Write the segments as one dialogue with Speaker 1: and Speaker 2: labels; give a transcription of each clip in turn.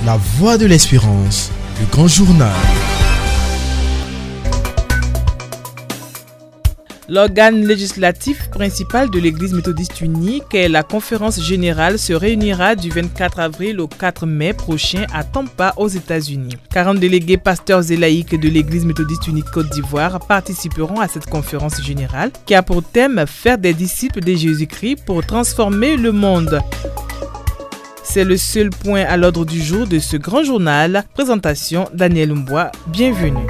Speaker 1: La voix de l'espérance, le grand journal.
Speaker 2: L'organe législatif principal de l'Église méthodiste unique, la conférence générale, se réunira du 24 avril au 4 mai prochain à Tampa, aux États-Unis. 40 délégués pasteurs et laïcs de l'Église méthodiste unique Côte d'Ivoire participeront à cette conférence générale qui a pour thème « Faire des disciples de Jésus-Christ pour transformer le monde ». C'est le seul point à l'ordre du jour de ce grand journal. Présentation Daniel Mboua, bienvenue.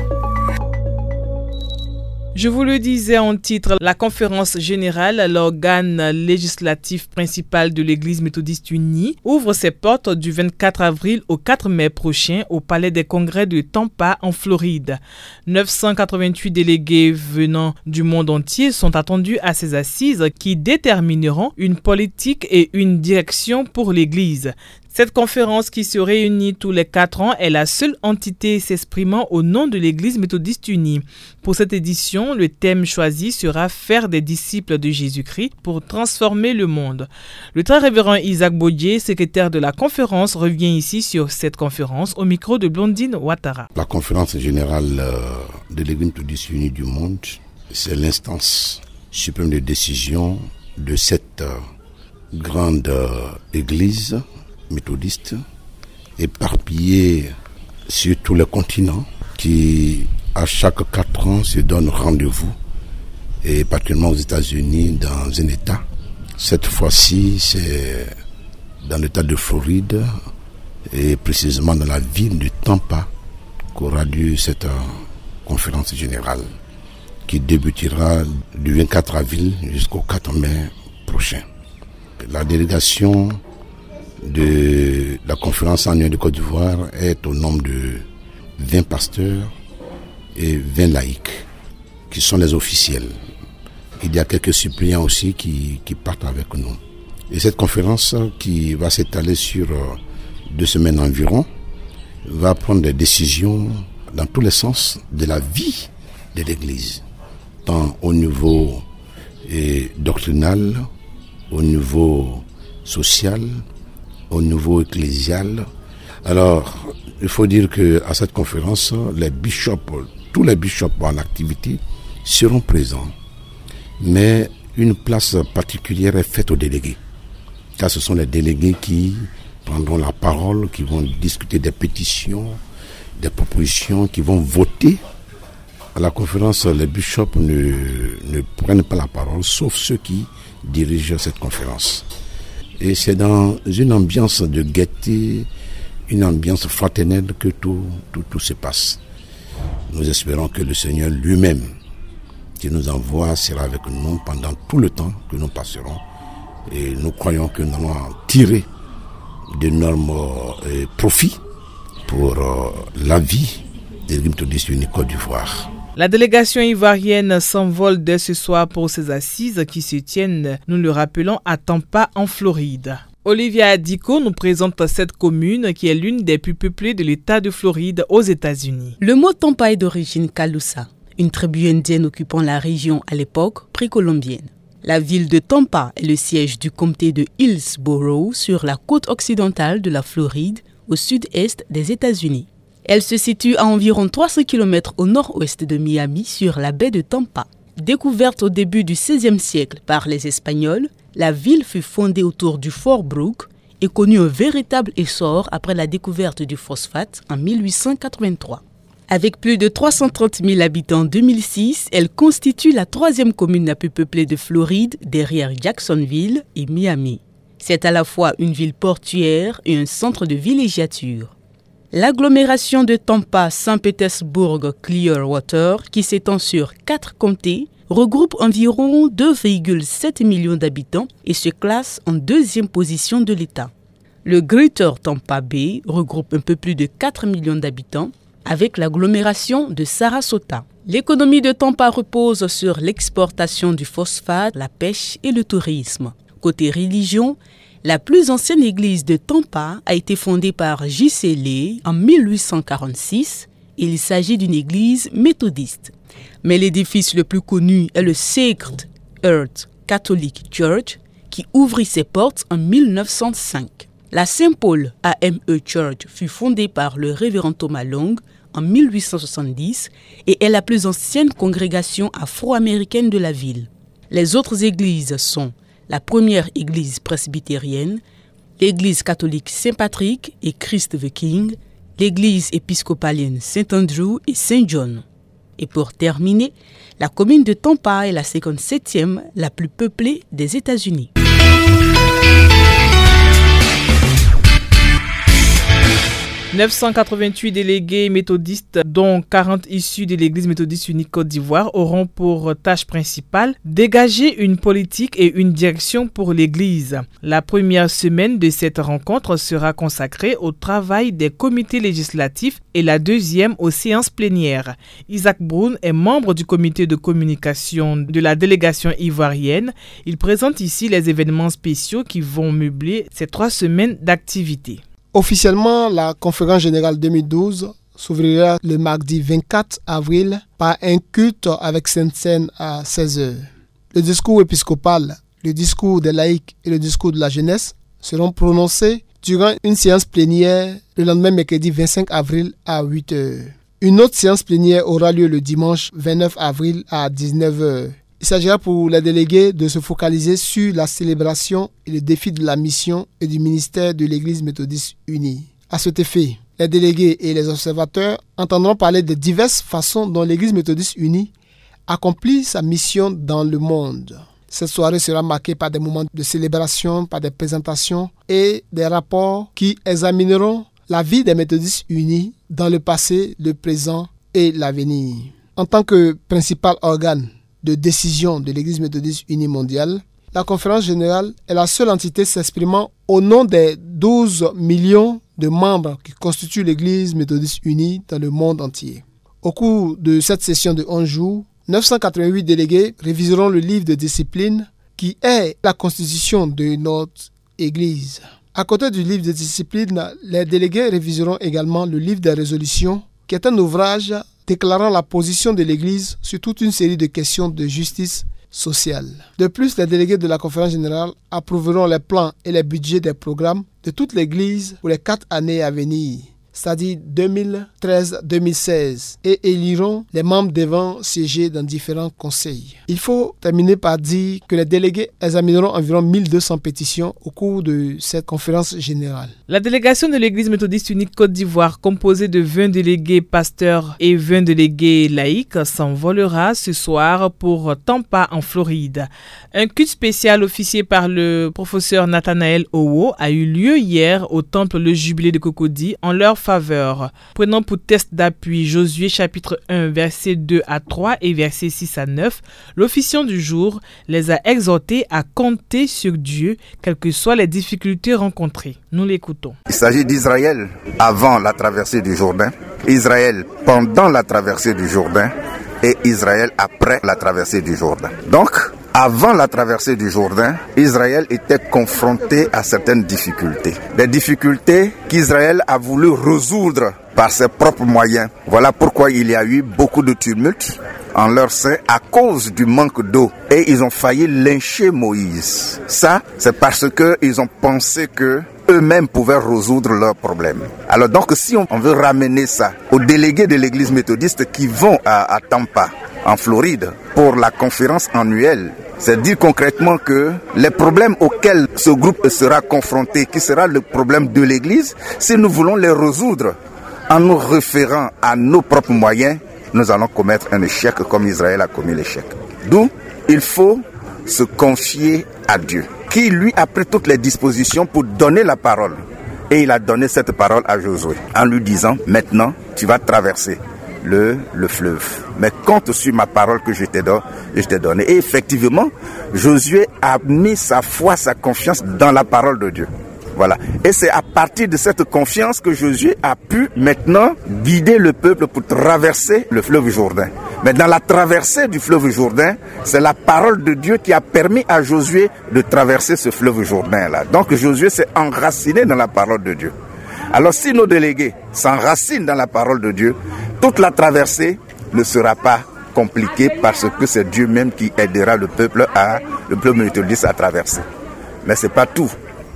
Speaker 2: Je vous le disais en titre, la conférence générale, l'organe législatif principal de l'Église méthodiste unie, ouvre ses portes du 24 avril au 4 mai prochain au Palais des Congrès de Tampa en Floride. 988 délégués venant du monde entier sont attendus à ces assises qui détermineront une politique et une direction pour l'Église. Cette conférence qui se réunit tous les 4 ans est la seule entité s'exprimant au nom de l'Église méthodiste unie. Pour cette édition, le thème choisi sera « Faire des disciples de Jésus-Christ pour transformer le monde ». Le très révérend Isaac Baudier, secrétaire de la conférence, revient ici sur cette conférence au micro de Blondine Ouattara.
Speaker 3: La conférence générale de l'Église méthodiste unie du monde, c'est l'instance suprême de décision de cette grande église méthodiste éparpillés sur tous les continents qui à chaque 4 ans se donnent rendez-vous et particulièrement aux États-Unis dans un état. Cette fois-ci c'est dans l'état de Floride et précisément dans la ville de Tampa qu'aura lieu cette conférence générale qui débutera du 24 avril jusqu'au 4 mai prochain. La délégation de la conférence annuelle de Côte d'Ivoire est au nombre de 20 pasteurs et 20 laïcs qui sont les officiels. Il y a quelques suppléants aussi qui partent avec nous. Et cette conférence qui va s'étaler sur 2 semaines environ va prendre des décisions dans tous les sens de la vie de l'Église, tant au niveau doctrinal, au niveau social, au niveau ecclésial. Alors, il faut dire qu'à cette conférence, tous les bishops en activité seront présents. Mais une place particulière est faite aux délégués. Car ce sont les délégués qui prendront la parole, qui vont discuter des pétitions, des propositions, qui vont voter. À la conférence, les bishops ne prennent pas la parole, sauf ceux qui dirigent cette conférence. Et c'est dans une ambiance de gaieté, une ambiance fraternelle que tout se passe. Nous espérons que le Seigneur lui-même, qui nous envoie, sera avec nous pendant tout le temps que nous passerons. Et nous croyons que nous allons en tirer d'énormes profits pour la vie des l'Église méthodiste unie Côte d'Ivoire.
Speaker 2: La délégation ivoirienne s'envole dès ce soir pour ces assises qui se tiennent, nous le rappelons, à Tampa en Floride. Olivia Adiko nous présente cette commune qui est l'une des plus peuplées de l'État de Floride aux États-Unis.
Speaker 4: Le mot Tampa est d'origine Calusa, une tribu indienne occupant la région à l'époque précolombienne. La ville de Tampa est le siège du comté de Hillsborough sur la côte occidentale de la Floride, au sud-est des États-Unis. Elle se situe à environ 300 km au nord-ouest de Miami, sur la baie de Tampa. Découverte au début du XVIe siècle par les Espagnols, la ville fut fondée autour du Fort Brooke et connut un véritable essor après la découverte du phosphate en 1883. Avec plus de 330 000 habitants en 2006, elle constitue la 3e commune la plus peuplée de Floride, derrière Jacksonville et Miami. C'est à la fois une ville portuaire et un centre de villégiature. L'agglomération de Tampa-Saint-Pétersbourg-Clearwater, qui s'étend sur 4 comtés, regroupe environ 2,7 millions d'habitants et se classe en 2e position de l'État. Le Greater Tampa Bay regroupe un peu plus de 4 millions d'habitants avec l'agglomération de Sarasota. L'économie de Tampa repose sur l'exportation du phosphate, la pêche et le tourisme. Côté religion, la plus ancienne église de Tampa a été fondée par J.C. Lee en 1846. Il s'agit d'une église méthodiste. Mais l'édifice le plus connu est le Sacred Heart Catholic Church qui ouvrit ses portes en 1905. La Saint-Paul AME Church fut fondée par le révérend Thomas Long en 1870 et est la plus ancienne congrégation afro-américaine de la ville. Les autres églises sont la première église presbytérienne, l'église catholique Saint-Patrick et Christ the King, l'église épiscopalienne Saint-Andrew et Saint-John. Et pour terminer, la commune de Tampa est la 57e la plus peuplée des États-Unis.
Speaker 2: 988 délégués méthodistes, dont 40 issus de l'Église méthodiste unique Côte d'Ivoire, auront pour tâche principale dégager une politique et une direction pour l'Église. La première semaine de cette rencontre sera consacrée au travail des comités législatifs et la deuxième aux séances plénières. Isaac Brown est membre du comité de communication de la délégation ivoirienne. Il présente ici les événements spéciaux qui vont meubler ces 3 semaines d'activité.
Speaker 5: Officiellement, la conférence générale 2012 s'ouvrira le mardi 24 avril par un culte avec Sainte Seine à 16h. Le discours épiscopal, le discours des laïcs et le discours de la jeunesse seront prononcés durant une séance plénière le lendemain mercredi 25 avril à 8h. Une autre séance plénière aura lieu le dimanche 29 avril à 19h. Il s'agira pour les délégués de se focaliser sur la célébration et le défi de la mission et du ministère de l'Église méthodiste unie. À cet effet, les délégués et les observateurs entendront parler des diverses façons dont l'Église méthodiste unie accomplit sa mission dans le monde. Cette soirée sera marquée par des moments de célébration, par des présentations et des rapports qui examineront la vie des méthodistes unis dans le passé, le présent et l'avenir. En tant que principal organe de décision de l'Église méthodiste unie mondiale, la conférence générale est la seule entité s'exprimant au nom des 12 millions de membres qui constituent l'Église méthodiste unie dans le monde entier. Au cours de cette session de 11 jours, 988 délégués réviseront le livre de discipline qui est la constitution de notre Église. À côté du livre de discipline, les délégués réviseront également le livre des résolutions qui est un ouvrage déclarant la position de l'Église sur toute une série de questions de justice sociale. De plus, les délégués de la conférence générale approuveront les plans et les budgets des programmes de toute l'Église pour les 4 années à venir, c'est-à-dire 2013-2016, et éliront les membres devant siéger dans différents conseils. Il faut terminer par dire que les délégués examineront environ 1200 pétitions au cours de cette conférence générale.
Speaker 2: La délégation de l'Église méthodiste unique Côte d'Ivoire, composée de 20 délégués pasteurs et 20 délégués laïcs, s'envolera ce soir pour Tampa en Floride. Un culte spécial officié par le professeur Nathanaël Owo a eu lieu hier au temple Le Jubilé de Cocody en leur faveur. Prenant pour test d'appui Josué chapitre 1 versets 2 à 3 et versets 6 à 9, l'officiant du jour les a exhortés à compter sur Dieu quelles que soient les difficultés rencontrées. Nous l'écoutons.
Speaker 6: Il s'agit d'Israël avant la traversée du Jourdain, Israël pendant la traversée du Jourdain et Israël après la traversée du Jourdain. Donc, avant la traversée du Jourdain, Israël était confronté à certaines difficultés. Des difficultés qu'Israël a voulu résoudre par ses propres moyens. Voilà pourquoi il y a eu beaucoup de tumultes en leur sein à cause du manque d'eau. Et ils ont failli lyncher Moïse. Ça, c'est parce qu'ils ont pensé que eux-mêmes pouvaient résoudre leurs problèmes. Alors donc, si on veut ramener ça aux délégués de l'Église méthodiste qui vont à Tampa, en Floride, pour la conférence annuelle, c'est dire concrètement que les problèmes auxquels ce groupe sera confronté, qui sera le problème de l'Église, si nous voulons les résoudre en nous référant à nos propres moyens, nous allons commettre un échec comme Israël a commis l'échec. D'où il faut se confier à Dieu, qui lui a pris toutes les dispositions pour donner la parole. Et il a donné cette parole à Josué en lui disant, maintenant tu vas traverser le fleuve. Mais compte sur ma parole que je t'ai donnée. Et effectivement, Josué a mis sa foi, sa confiance dans la parole de Dieu. Voilà. Et c'est à partir de cette confiance que Josué a pu maintenant guider le peuple pour traverser le fleuve Jourdain. Mais dans la traversée du fleuve Jourdain, c'est la parole de Dieu qui a permis à Josué de traverser ce fleuve Jourdain-là. Donc Josué s'est enraciné dans la parole de Dieu. Alors si nos délégués s'enracinent dans la parole de Dieu, toute la traversée ne sera pas compliquée parce que c'est Dieu même qui aidera le peuple méthodiste à traverser. Mais c'est pas tout.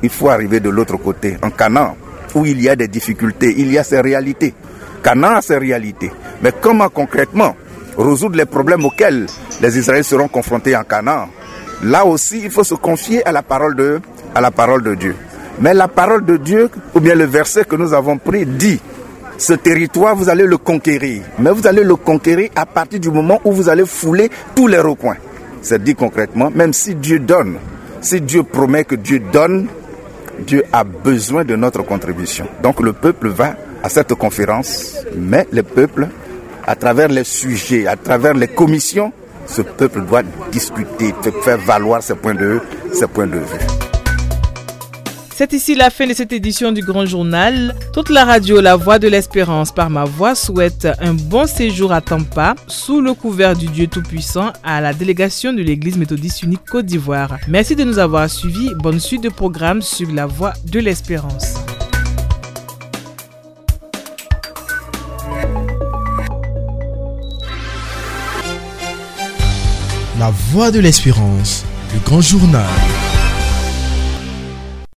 Speaker 6: il faut arriver de l'autre côté, en Canaan, où il y a des difficultés, il y a ces réalités. Canaan a ses réalités. Mais comment concrètement résoudre les problèmes auxquels les Israéliens seront confrontés en Canaan? Là aussi, il faut se confier à la parole de Dieu. Mais la parole de Dieu, ou bien le verset que nous avons pris, dit: ce territoire, vous allez le conquérir. Mais vous allez le conquérir à partir du moment où vous allez fouler tous les recoins. C'est dit concrètement, même si Dieu donne, si Dieu promet que Dieu donne, Dieu a besoin de notre contribution. Donc le peuple va à cette conférence, mais le peuple, à travers les sujets, à travers les commissions, ce peuple doit discuter, faire valoir ses points de vue.
Speaker 2: C'est ici la fin de cette édition du Grand Journal. Toute la radio La Voix de l'Espérance par ma voix souhaite un bon séjour à Tampa, sous le couvert du Dieu Tout-Puissant, à la délégation de l'Église méthodiste unique Côte d'Ivoire. Merci de nous avoir suivis. Bonne suite de programmes sur La Voix de l'Espérance.
Speaker 1: La Voix de l'Espérance, le Grand Journal.